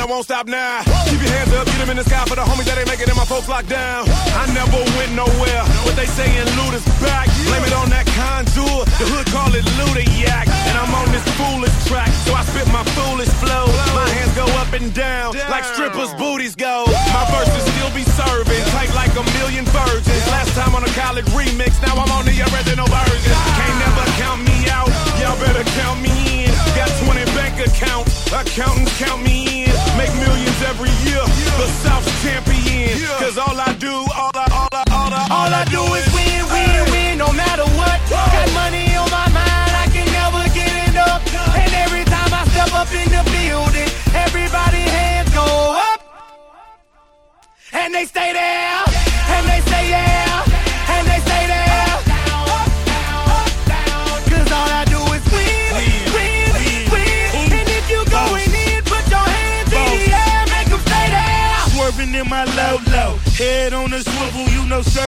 I won't stop now. Keep your hands up, get them in the sky for the homies that ain't making it, my folks locked down. I never went nowhere, but they saying loot is back. Blame it on that contour, the hood call it Ludiac. And I'm on this foolish track, so I spit my foolish flow. My hands go up and down, like strippers' booties go. My verses still be serving, tight like a million virgins. Last time on a college remix, now I'm on the original version. Can't never count me out, y'all better count me in. Got 20 bank accounts, accountants count me in. Make millions every year, the South's champion. Cause all I do is win, win, win, no matter what. Got money on my mind, I can never get enough. And every time I step up in the building, everybody hands go up. And they stay there.